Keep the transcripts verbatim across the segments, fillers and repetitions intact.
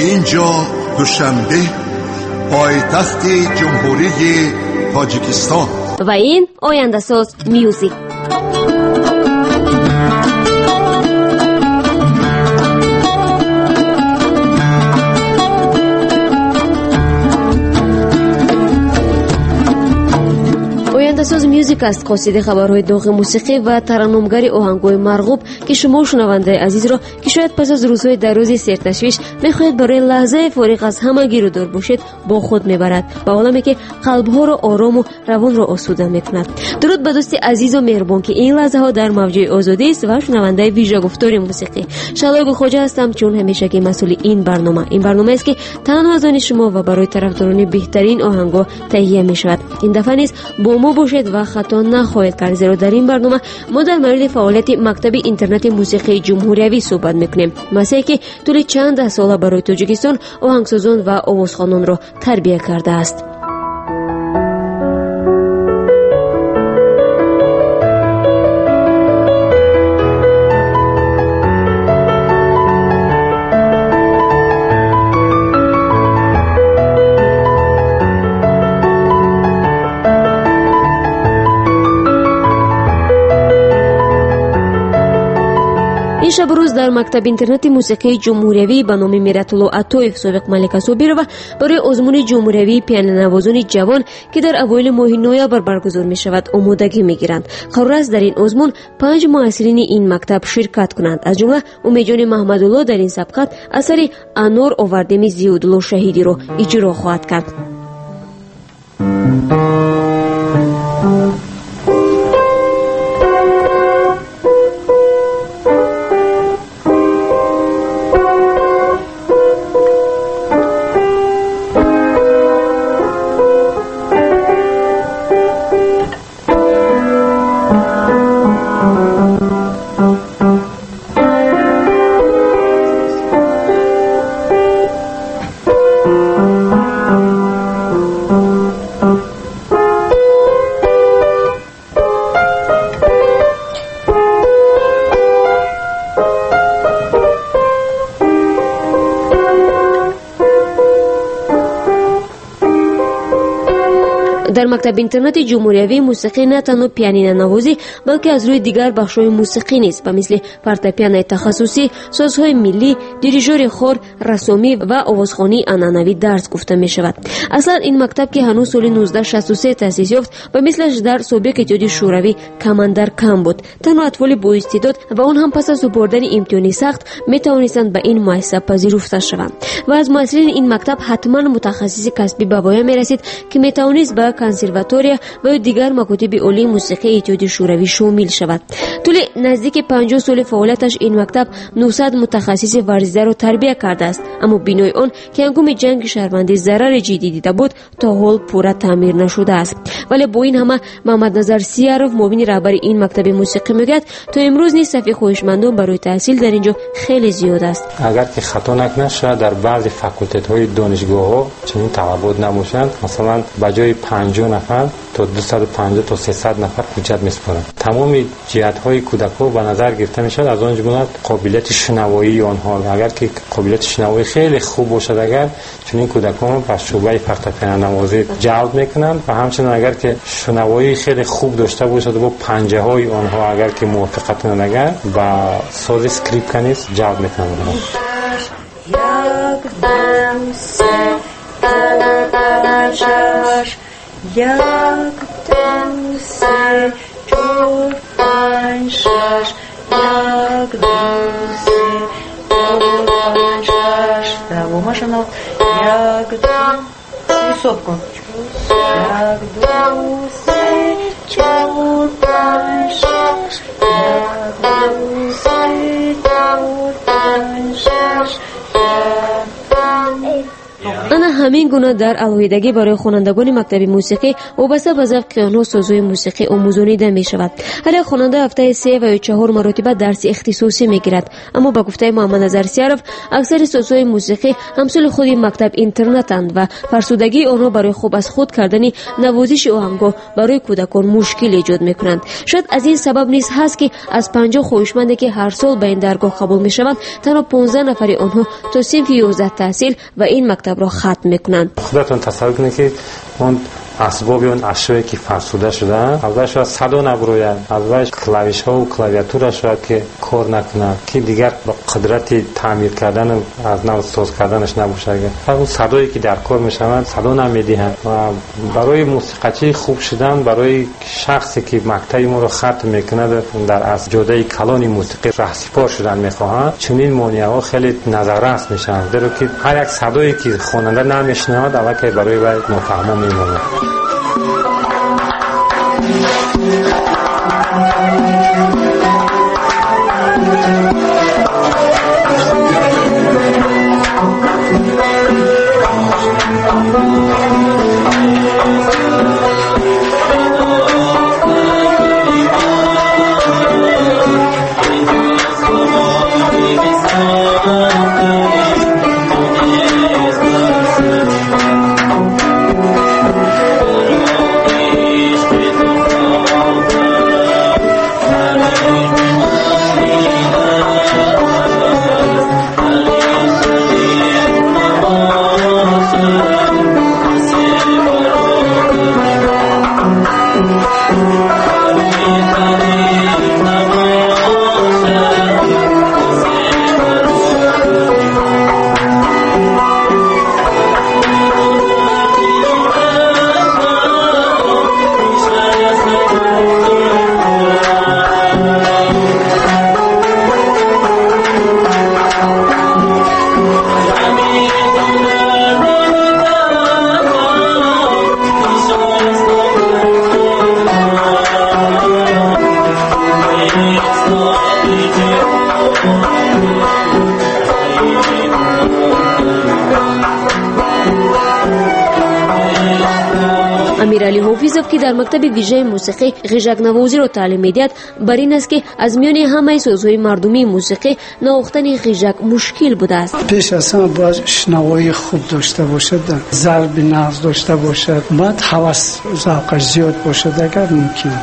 اینجا دوشنبه، پایتخت جمهوری تاجیکستان. و این آینده‌ساز میوزیک. آینده‌ساز میوزیک است قاصد خبرهای داغ موسیقی و ترنمگری آهنگ‌های مرغوب که شما شنونده عزیز را که شاید پس از روزهای درازی سرتشویش می‌خواهید برای لحظه فارغ از همه گیر و دار باشید با خود میبرد به عالمی که قلب‌ها را آرام و روان را آسوده می‌کند. درود به دوست عزیز و مهربان که این لحظه ها در موجه آزادی است و شنونده ویژه گفتار موسیقی. شلای گلخواجه هستم چون همیشه که مسئول این برنامه این برنامه است که تنها از آن شما و برای طرفداران بهترین آهنگ‌ها تهیه می‌شود. این دفعه نیز با ما باشید و خطا نخواهید کرد، زیرا در این برنامه ما در مورد فعالیت مکتب اینترنت موسیقی جمهوریوی صحبت میکنیم، مسئله که طول چند ده ساله برای تاجیکستان آهنگسازان و آوازخوانان را تربیت کرده است. شب روز در مکتب اینترنت موسیقی جمهوریوی به نام میرت‌الله عطایف سابق ملک صابرова برای آزمون جمهوریوی پیانونوازان جوان که در اوایل ماه نوامبر برگزار می شود آمادگی می گیرند. قرار است در این آزمون پنج محصلین این مکتب شرکت کنند، از جمله امیدجان محمدالله در این سبقت اثر انار آوردیم زیادالله شهیدی را اجرا خواهد کرد. در مکتب اینترنت جمهوریوی موسیقی نه تنها پیانینو نوازی بلکه از روی دیگر بخش‌های موسیقی نیز به مثل فورتپیانو تخصصی، سازهای ملی، دیریژور خور، رسامی و آوازخوانی عنعنوی درس گفته می شود. اصلا این مکتب که هنوز سال نوزده شصت و سه تأسیس یافت و مثلش در سابق اتحادیه شوروی کماندر کم بود. تنها اطفال با استعداد و آن هم پس از سپردن امتحانی سخت می توانستند به این مؤسسه پذیرفته شوند و از مسئولین این مکتب حتما متخصص کسبی به پایان می رسید که می توانست به کنسرواتوریا و دیگر مکاتب عالی موسیقی اتحادیه شوروی شامل شود. طول نزدیک پنجاه سال فعالیتش این مکتب نهصد متخصص ورزیده را تربیت کرده است، اما بنای آن که هنگام جنگ شهروندی ضرر جدی دیده بود تا حال پورا تعمیر نشده است. ولی با این همه محمد نظر سیاروف معاون رهبر این مکتب موسیقی میگوید تا امروز نیز صف خواهشمندان برای تحصیل در اینجا خیلی زیاد است. اگر که خطا نکنه شاید در بعضی فاکولت‌های دانشگاه‌ها چنین طلبات نباشند، مثلا بجای پنجاه نفر تا دویست و پنجاه تا سیصد نفر حجت میسپارند. تمام جهت‌های کودک‌ها به نظر گرفته میشد، از آن جمله قابلیت شنوایی آنها. اگر که قابلیت شنوایی خیلی خوب باشد، اگر چنین کودکان به شعبه فورتپیانو نوازی جلب میکنند و همچنین اگر که شنوایی خیلی خوب داشته باشد و با پنجه‌های آنها اگر که موافقت کنند اگر با ساز اسکریپت کنیز جلب میکنند. Jak dusy, czur pańszasz, jak dusy, czur pańszasz. Brawo, maszyno. Jak dusy, sopko. Jak dusy, czur pańszasz, jak dusy, czur pańszasz. ана همین گونه در علایدگی برای خوانندگان مکتب موسیقی وابسته به ذوق آنها سازهای موسیقی آموزانیده می شود. هر خواننده هفته سه و یا چهار مرتبه درس اختصاصی می گیرد، اما با گفته محمد نظر سیارف اکثر سازهای موسیقی همسال خود مکتب اینترنتند و فرسودگی آنها برای خوب از خود کردن نوازش آهنگها برای کودکان مشکل ایجاد می کنند. شاید از این سبب نیز هست که از پنجاه خواهشمندی که هر سال به این درگاه قبول می شوند تنها پانزده نفری آنها تا صنف یازده تحصیل و این مکتب را ختم می کنند. خودتون تصور کنید که اون اسباب اون اشیایی که فرسوده شدن اول شاید صدا نبروید، اول کلاویش ها و کلاویاتور شاید که کار نکنه که دیگر با قدرت تعمیر کردن از نو ساز کردنش نباشه. اون صدایی که در کار میشوند صدا نمیدهند و برای موسیقی خوب شدن برای شخصی که مکتب ما رو ختم میکنه در از جاده کلان موسیقی رهسپار شدن میخواهند چنین مانع‌ها خیلی نظررس میشن، درو که هر یک صدایی که خواننده نمیشنود اول که برای وی نافهمه میمونه. امیرعلی حافظов که در مکتب ویژه موسیقی غیژک نوازی را تعلیم میدهد بر این است که از میان همه سازهای مردمی موسیقی نواختن غیژک مشکل بوده است. پیش از همه باید شنوایی خوب داشته باشد، ضرب نغز داشته باشد، باید هوس ذوقش زیاد باشد اگر ممکن.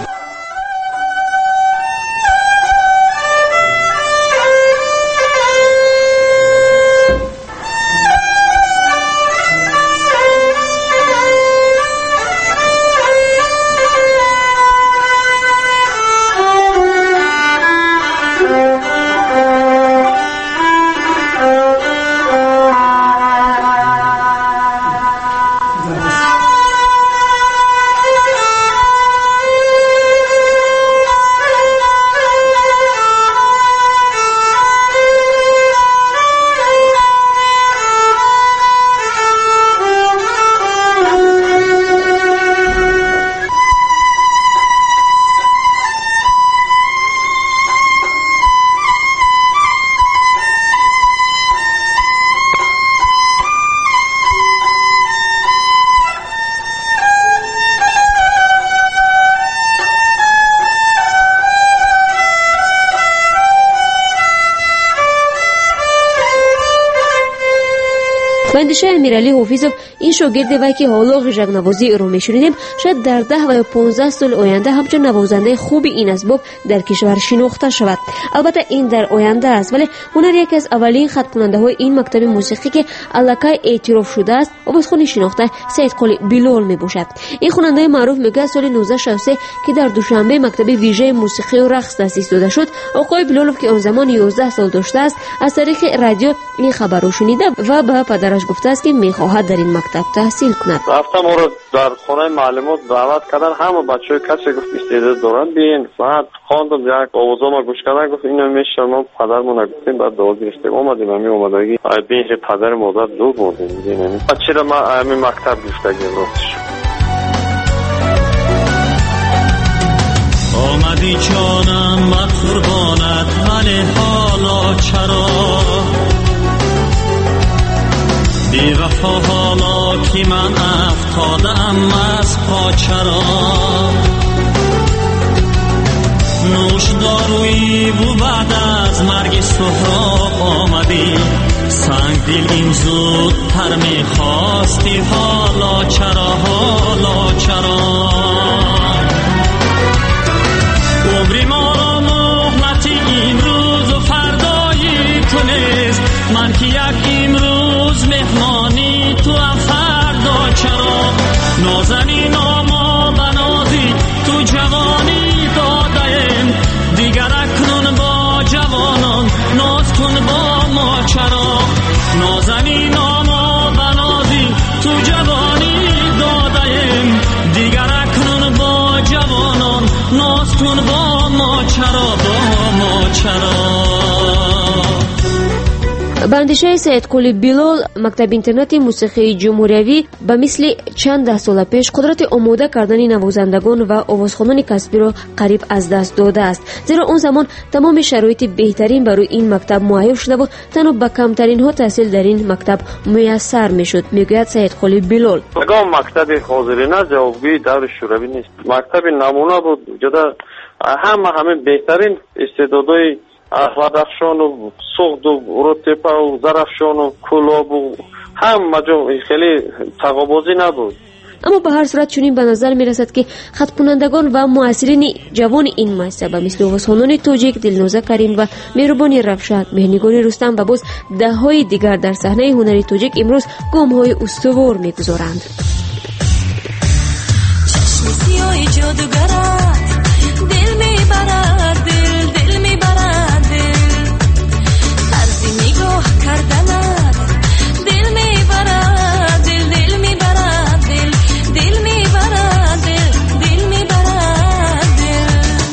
اندیشه امیرعلی حافظov این شاگرد وی که حالا غیژک نوازی رو میشنیدیم شاید در ده و یا پانزده سال آینده همچون نوازنده خوب این اسباب در کشور شناخته شود. البته این در آینده است، ولی هنر یکی از اولین خط کننده های این مکتب موسیقی که الکای اعتراف شده است آوازخوان شناخته سید قلی بلال می باشد. این خواننده معروف میگه سال نوزده شصت و سه که در دوشنبه مکتب ویژه موسیقی و رقص تأسیس داده شد، آقای بلالوف که آن زمان یازده سال داشته است از طریق رادیو این خبر رو شنیده و به پدرش گفته است که میخواهد در این مکتب تحصیل کند. رفتم او را در خانه معلمات دعوت کردن، همه بچه‌ها کسی گفت استعداد دارن بیاین، بعد خواندم یک آوازا گوش کردن گفت اینو میشه ما پدرمون گفتیم بعد دوازده رشته اومدیم همین اومدگی بین پدر مادر دو بودیم دیدین چرا ما همین مکتب گفتگی راستش آمدی جانم من قربانت ولی حالا چرا بی وفا حالا که من افتادم از پا چرا نوش دارویی و بعد از مرگ سهراب آمدی سنگ دل این زود تر میخواستی حالا چرا حالا چرا عمری ما را مهلتی امروز و فردایی تو نیست من که یک امروز مهمانی تو هم فردا چرا نازنین ما بنازی تو جوانی دادیم دیگر اکنون با جوانان ناز کن با ما چرا نازنین ما بنازی تو جوانی دادیم دیگر اکنون با جوانان ناز کن با ما چرا با ما چرا бандишаи саидқули билол мактаби интернати мусиқии ҷумҳуриявӣ ба мисли чанд даҳ сола пеш қудрати омода кардани навозандагон ва овозхонони касбиро қариб аз даст додааст зеро он замон тамоми шароити беҳтарин барои ин мактаб муайян шудаву танҳо ба камтаринҳо таҳсил дар ин мактаб муяссар мешуд мегӯяд саидқули билол ягон мактаби ҳозирина ҷавобгӯи даври шӯравӣ нест мактаби намуна буд ҷуда ҳама ҳамин беҳтарин истеъдодои Ахладахшону, Суғду, Ротепау, Зарафшону, Кулобу, ҳама ҷо хеле тағобозӣ набуд. аммо ба ҳар сурат чунин ба назар мерасад ки хатпунандагон ва муассирини ҷавони ин муассиса ба мисли овозхонони тоҷик Дилноза Карим ва Меҳрубони Равшан, Меҳнигони Рустам ва боз даҳҳои дигар дар саҳнаи ҳунари тоҷик имрӯз гомҳои устувор мегузоранд. чашми сиёҳи ҷодугарат дил мебарад дил дил мебарад дил тарзи нигоҳ карданат дил мебарад дил дил мебарад дил дил мебарад дил дил мебарад дил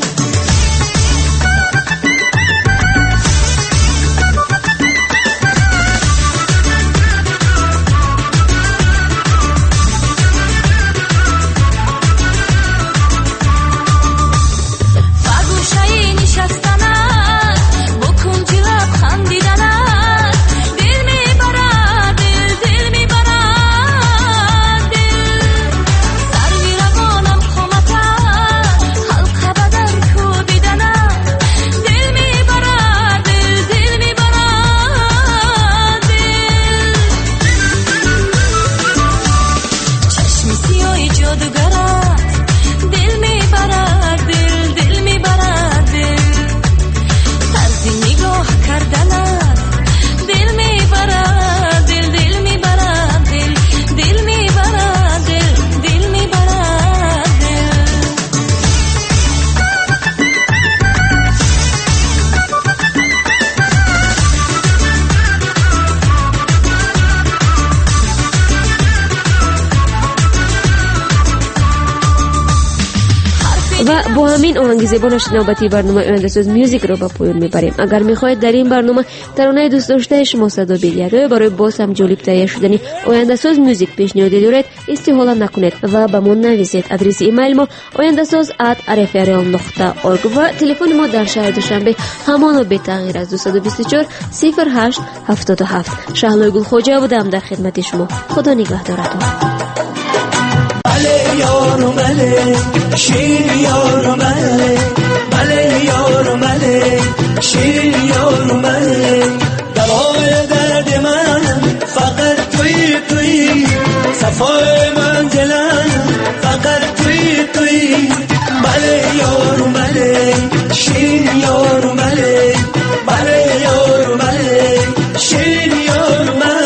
و با همین آهنگ زیبا نوبتی برنامه آینده‌ساز میوزیک رو به پایان میبریم. اگر میخواهید در این برنامه ترانه دوست داشته شما صدا بیلیت برای باز هم جالب تهیه شدنی آینده‌ساز میوزیک پیشنهادی دارید استحاله نکنید و به ما نویسید. آدرس ایمیل ما آینده‌ساز ات ار اف ار نقطه اورگ و تلفن ما در شهر دوشنبه همان به تغییر از دو دو چهار صفر هشت هفتاد و هفت. شهلا گلخوجه بودم در خدمت شما. خدا نگهدارتون. بله یارو بله شیر یارو بله بله یارو بله شیر یارو بله دوای درد من فقط توی توی صفای منزلم فقط توی توی بله یارو بله شیر یارو بله بله یارو بله شیر یارو بله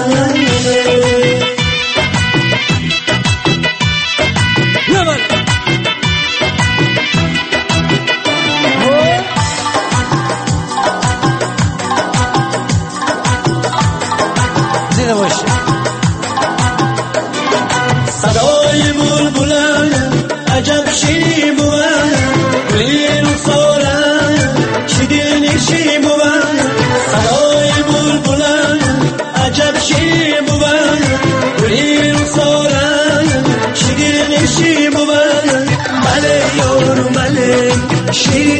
صدای بلبلان عجب شیری بود گلین سالان شدین شیری بود صدای بلبلان عجب شیری بود گلین سالان شدین شیری بود بله یارو بله شیری